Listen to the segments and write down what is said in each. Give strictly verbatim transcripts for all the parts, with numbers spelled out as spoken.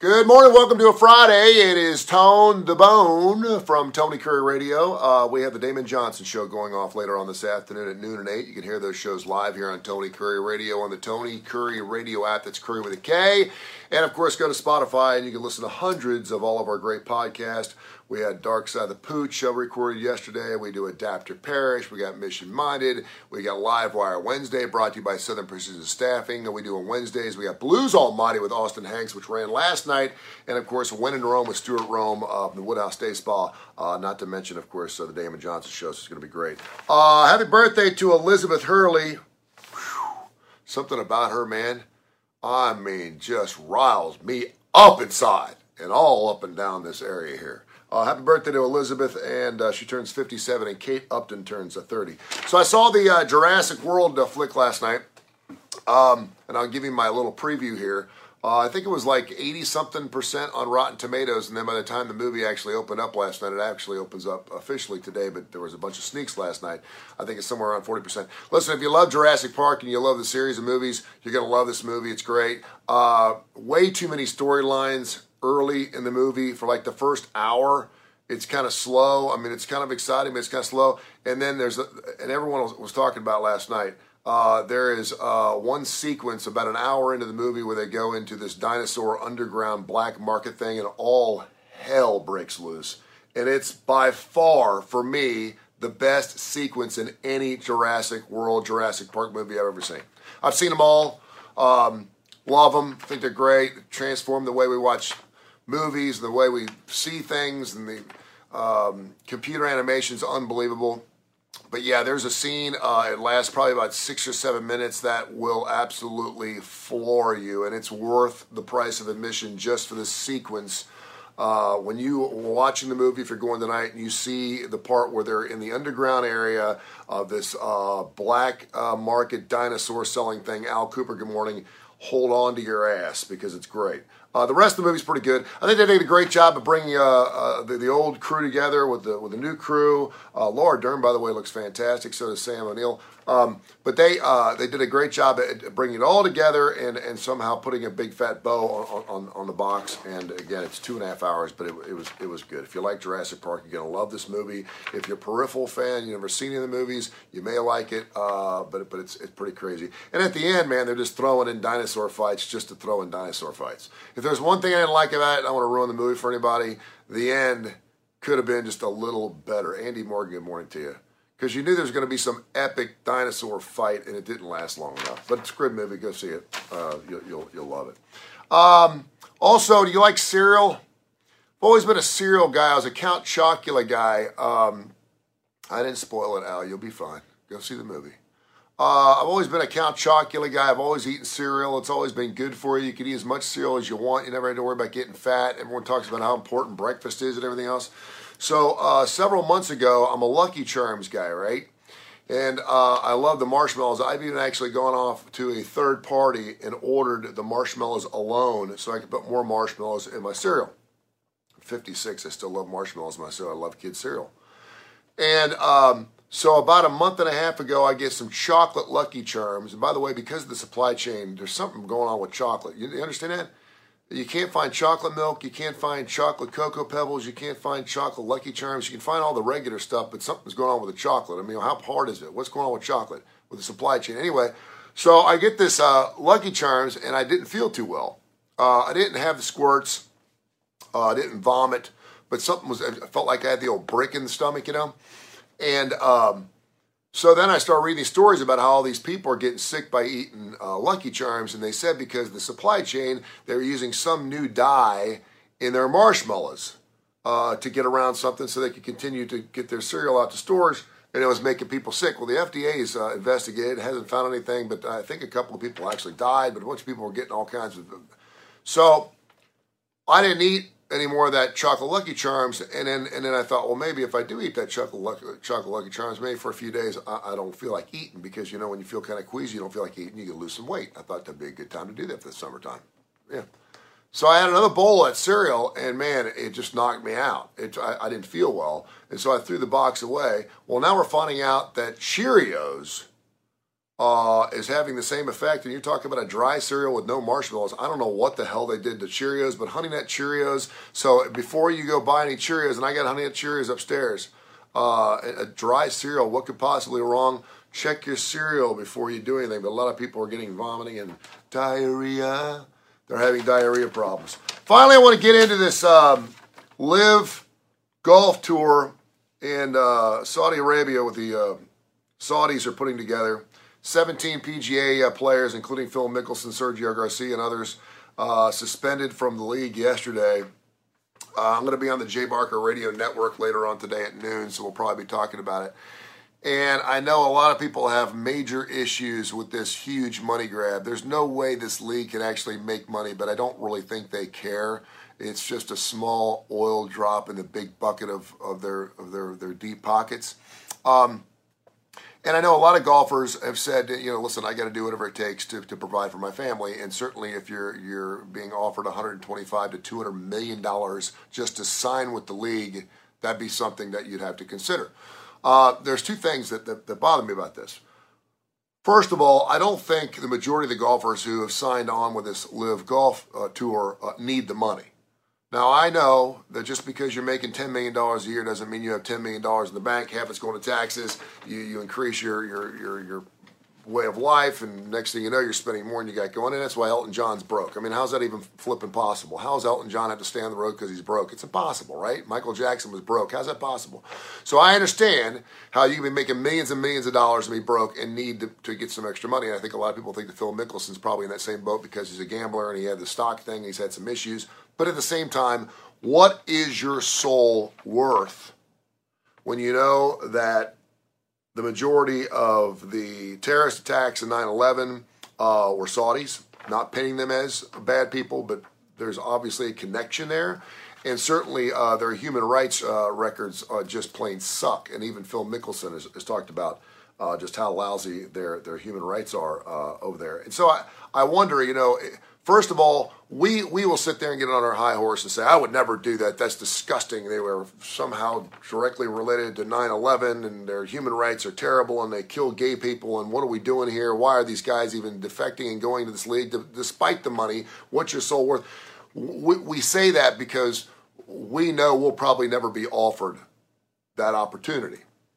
Good morning, welcome to a Friday. It is Tone the Bone from Tony Curry Radio. Uh, we have the Damon Johnson Show going off later on this afternoon at noon and eight. You can hear those shows live here on Tony Curry Radio on the Tony Curry Radio app. That's Curry with a K. And, of course, go to Spotify and you can listen to hundreds of all of our great podcasts. We had Dark Side of the Pooch show recorded yesterday. We do Adapt or Perish. We got Mission Minded. We got Live Wire Wednesday brought to you by Southern Precision Staffing. And we do on Wednesdays. We got Blues Almighty with Austin Hanks, which ran last night. And, of course, When in Rome with Stuart Rome uh, from the Woodhouse Day Spa. Uh, not to mention, of course, uh, the Damon Johnson Show. So it's going to be great. Uh, happy birthday to Elizabeth Hurley. Whew. Something about her, man. I mean, just riles me up inside and all up and down this area here. Uh, happy birthday to Elizabeth, and uh, she turns fifty-seven, and Kate Upton turns uh, thirty. So I saw the uh, Jurassic World uh, flick last night, um, and I'll give you my little preview here. Uh, I think it was like eighty-something percent on Rotten Tomatoes, and then by the time the movie actually opened up last night, it actually opens up officially today, but there was a bunch of sneaks last night. I think it's somewhere around forty percent. Listen, if you love Jurassic Park and you love the series of movies, you're going to love this movie. It's great. Uh, way too many storylines early in the movie for like the first hour. It's kind of slow. I mean, it's kind of exciting, but it's kind of slow. And then there's, a, and everyone was, was talking about last night, uh, there is uh, one sequence about an hour into the movie where they go into this dinosaur underground black market thing and all hell breaks loose. And it's by far, for me, the best sequence in any Jurassic World, Jurassic Park movie I've ever seen. I've seen them all. Um, love them. Think they're great. Transform the way we watch movies, the way we see things, and the um, computer animation is unbelievable. But yeah, there's a scene, uh, it lasts probably about six or seven minutes that will absolutely floor you, and it's worth the price of admission just for this sequence. Uh, when you are watching the movie, if you're going tonight, and you see the part where they're in the underground area of this uh, black uh, market dinosaur selling thing, Al Cooper, good morning, hold on to your ass because it's great. Uh, the rest of the movie's pretty good. I think they did a great job of bringing uh, uh, the, the old crew together with the with the new crew. Uh, Laura Dern, by the way, looks fantastic. So does Sam O'Neill. Um, but they uh, they did a great job at bringing it all together and, and somehow putting a big fat bow on, on, on the box. And again, it's two and a half hours, but it, it was it was good. If you like Jurassic Park, you're gonna love this movie. If you're a peripheral fan, you've never seen any of the movies, you may like it. Uh, but but it's it's pretty crazy. And at the end, man, they're just throwing in dinosaur fights just to throw in dinosaur fights. If there's one thing I didn't like about it, I don't want to ruin the movie for anybody. The end could have been just a little better. Andy Morgan, good morning to you. Because you knew there was going to be some epic dinosaur fight, and it didn't last long enough. But it's a great movie. Go see it. Uh, you'll, you'll, you'll love it. Um, also, do you like cereal? I've always been a cereal guy. I was a Count Chocula guy. Um, I didn't spoil it, Al. You'll be fine. Go see the movie. Uh, I've always been a Count Chocula guy. I've always eaten cereal. It's always been good for you. You can eat as much cereal as you want. You never had to worry about getting fat. Everyone talks about how important breakfast is and everything else. So uh, several months ago, I'm a Lucky Charms guy, right? And uh, I love the marshmallows. I've even actually gone off to a third party and ordered the marshmallows alone so I could put more marshmallows in my cereal. I'm fifty-six, I still love marshmallows in my cereal. I love kids' cereal. And um, so about a month and a half ago, I get some chocolate Lucky Charms. And by the way, because of the supply chain, there's something going on with chocolate. You, you understand that? You can't find chocolate milk. You can't find chocolate Cocoa Pebbles. You can't find chocolate Lucky Charms. You can find all the regular stuff, but something's going on with the chocolate. I mean, how hard is it? What's going on with chocolate, with the supply chain? Anyway, so I get this uh, Lucky Charms, and I didn't feel too well. Uh, I didn't have the squirts. Uh, I didn't vomit, but something was, I felt like I had the old brick in the stomach, you know? And um, so then I started reading these stories about how all these people are getting sick by eating uh, Lucky Charms, and they said because of the supply chain, they're using some new dye in their marshmallows uh, to get around something so they could continue to get their cereal out to stores, and it was making people sick. Well, the F D A's uh, investigated, hasn't found anything, but I think a couple of people actually died, but a bunch of people were getting all kinds of... So I didn't eat any more of that chocolate Lucky Charms, and then and then I thought, well, maybe if I do eat that chocolate Lucky, chocolate Lucky Charms, maybe for a few days I, I don't feel like eating, because you know when you feel kind of queasy, you don't feel like eating, you can lose some weight. I thought that'd be a good time to do that for the summertime. Yeah. So I had another bowl of that cereal, and man, it just knocked me out. It, I, I didn't feel well, and so I threw the box away. Well, now we're finding out that Cheerios uh, is having the same effect. And you're talking about a dry cereal with no marshmallows. I don't know what the hell they did to Cheerios, but Honey Nut Cheerios. So before you go buy any Cheerios, and I got Honey Nut Cheerios upstairs, uh, a dry cereal, what could possibly go wrong? Check your cereal before you do anything. But a lot of people are getting vomiting and diarrhea. They're having diarrhea problems. Finally, I want to get into this um, Live Golf Tour in uh, Saudi Arabia with the uh, Saudis are putting together. seventeen P G A uh, players, including Phil Mickelson, Sergio Garcia, and others, uh, suspended from the league yesterday. Uh, I'm going to be on the Jay Barker Radio Network later on today at noon, so we'll probably be talking about it. And I know a lot of people have major issues with this huge money grab. There's no way this league can actually make money, but I don't really think they care. It's just a small oil drop in the big bucket of, of their of their, their deep pockets. Um, and I know a lot of golfers have said, you know, listen, I got to do whatever it takes to, to provide for my family. And certainly if you're you're being offered one hundred twenty-five to two hundred million dollars just to sign with the league, that'd be something that you'd have to consider. Uh, there's two things that, that, that bother me about this. First of all, I don't think the majority of the golfers who have signed on with this Live Golf uh, Tour uh, need the money. Now, I know that just because you're making ten million dollars a year doesn't mean you have ten million dollars in the bank. Half it's going to taxes. You, you increase your, your, your, your way of life, and next thing you know, you're spending more than you got going. And that's why Elton John's broke. I mean, how's that even flipping possible? How does Elton John have to stay on the road because he's broke? It's impossible, right? Michael Jackson was broke. How's that possible? So I understand how you can be making millions and millions of dollars and be broke and need to, to get some extra money. And I think a lot of people think that Phil Mickelson's probably in that same boat because he's a gambler and he had the stock thing. And he's had some issues. But at the same time, what is your soul worth when you know that the majority of the terrorist attacks in nine eleven uh, were Saudis? Not painting them as bad people, but there's obviously a connection there. And certainly uh, their human rights uh, records uh, just plain suck. And even Phil Mickelson has, has talked about uh, just how lousy their, their human rights are uh, over there. And so I, I wonder, you know, first of all, we, we will sit there and get on our high horse and say, I would never do that. That's disgusting. They were somehow directly related to nine eleven, and their human rights are terrible, and they kill gay people, and what are we doing here? Why are these guys even defecting and going to this league despite the money? What's your soul worth? We, we say that because we know we'll probably never be offered that opportunity.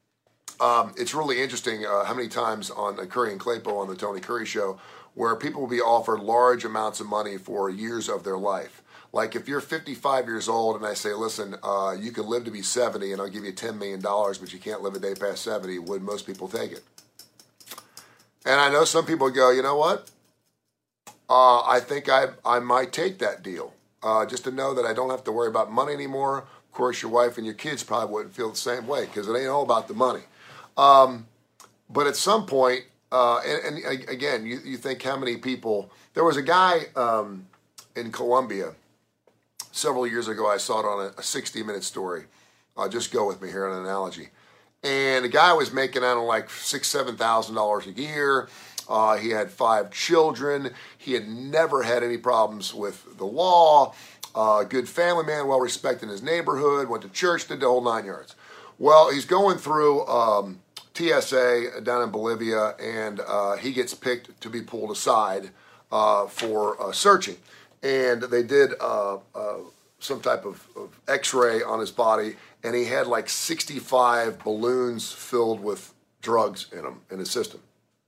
Um, it's really interesting uh, how many times on uh, Curry and Claypo on the Tony Curry Show where people will be offered large amounts of money for years of their life. Like if you're fifty-five years old and I say, listen, uh, you can live to be seventy and I'll give you ten million dollars, but you can't live a day past seventy, would most people take it? And I know some people go, you know what? Uh, I think I, I might take that deal. Uh, just to know that I don't have to worry about money anymore. Of course, your wife and your kids probably wouldn't feel the same way because it ain't all about the money. Um, but at some point, Uh, and, and again, you, you think how many people... There was a guy um, in Colombia several years ago. I saw it on a sixty-minute story. Uh, just go with me here on an analogy. And the guy was making, I don't know, like six, seven thousand dollars a year. Uh, he had five children. He had never had any problems with the law. Uh, good family man, well respected in his neighborhood. Went to church, did the whole nine yards. Well, he's going through... Um, T S A down in Bolivia, and uh, he gets picked to be pulled aside uh, for uh, searching. And they did uh, uh, some type of, of x-ray on his body, and he had like sixty-five balloons filled with drugs in him, in his system.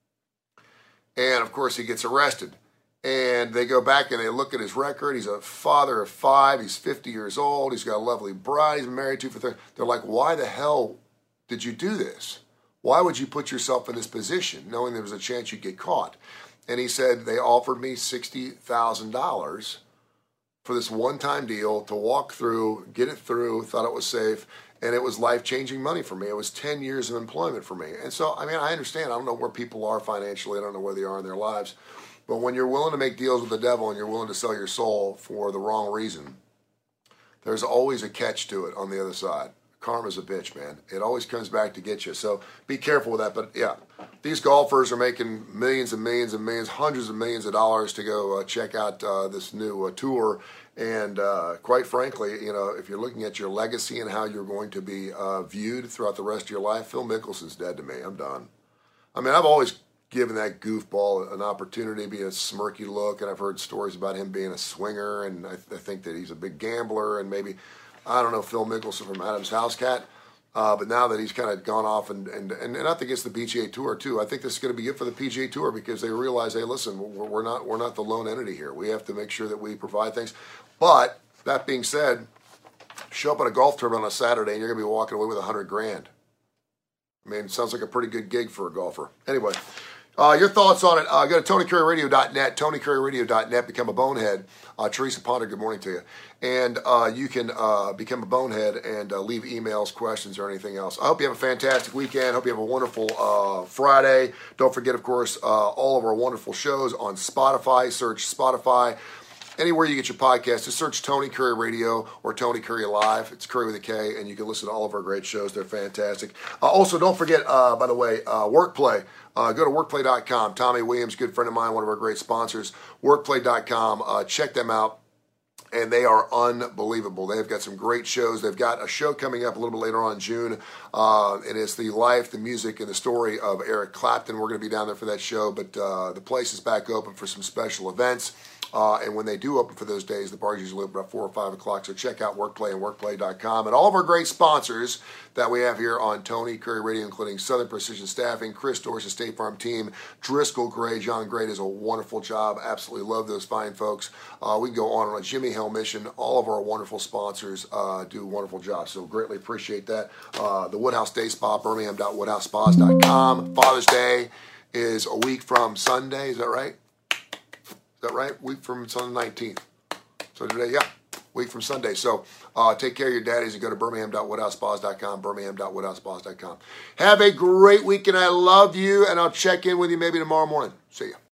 And of course he gets arrested. And they go back and they look at his record. He's a father of five. He's fifty years old. He's got a lovely bride he's been married to for thirty. They're like, why the hell did you do this? Why would you put yourself in this position knowing there was a chance you'd get caught? And he said, they offered me sixty thousand dollars for this one-time deal to walk through, get it through, thought it was safe, and it was life-changing money for me. It was ten years of employment for me. And so, I mean, I understand. I don't know where people are financially. I don't know where they are in their lives. But when you're willing to make deals with the devil and you're willing to sell your soul for the wrong reason, there's always a catch to it on the other side. Karma's a bitch, man. It always comes back to get you. So be careful with that. But yeah, these golfers are making millions and millions and millions, hundreds of millions of dollars to go uh, check out uh, this new uh, tour. And uh, quite frankly, you know, if you're looking at your legacy and how you're going to be uh, viewed throughout the rest of your life, Phil Mickelson's dead to me. I'm done. I mean, I've always giving that goofball an opportunity to be a smirky look. And I've heard stories about him being a swinger, and I, I think that he's a big gambler, and maybe, I don't know, Phil Mickelson from Adam's House Cat. Uh, but now that he's kind of gone off, and, and, and, and I think it's the P G A Tour too. I think this is going to be good for the P G A Tour because they realize, hey, listen, we're, we're not we're not the lone entity here. We have to make sure that we provide things. But that being said, show up at a golf tournament on a Saturday and you're going to be walking away with a hundred grand. I mean, it sounds like a pretty good gig for a golfer. Anyway, uh, your thoughts on it? Uh, go to Tony Curry Radio dot net, Tony Curry Radio dot net. Become a bonehead. Uh, Teresa Ponder, good morning to you. And uh, you can uh, become a bonehead and uh, leave emails, questions, or anything else. I hope you have a fantastic weekend. Hope you have a wonderful uh, Friday. Don't forget, of course, uh, all of our wonderful shows on Spotify. Search Spotify. Anywhere you get your podcast, just search Tony Curry Radio or Tony Curry Live. It's Curry with a K, and you can listen to all of our great shows. They're fantastic. Uh, also, don't forget, uh, by the way, uh, Workplay. Uh, go to workplay dot com. Tommy Williams, good friend of mine, one of our great sponsors. workplay dot com. Uh, check them out. And they are unbelievable. They've got some great shows. They've got a show coming up a little bit later on in June. Uh, it is the life, the music, and the story of Eric Clapton. We're going to be down there for that show. But uh, the place is back open for some special events. Uh, and when they do open for those days, the bars usually open about four or five o'clock. So check out Workplay and workplay dot com. And all of our great sponsors that we have here on Tony Curry Radio, including Southern Precision Staffing, Chris Dorsey, State Farm Team, Driscoll Gray. John Gray does a wonderful job. Absolutely love those fine folks. Uh, we can go on and on. Jimmy Hill Mission. All of our wonderful sponsors uh, do wonderful jobs. So greatly appreciate that. Uh, the Woodhouse Day Spa, Birmingham dot woodhouse spas dot com. Father's Day is a week from Sunday. Is that right? Is that right? Week from Sunday nineteenth. So today, yeah, week from Sunday. So uh, take care of your daddies and go to Birmingham dot woodhouse spas dot com, Birmingham dot woodhouse spas dot com. Have a great weekend. I love you, and I'll check in with you maybe tomorrow morning. See ya.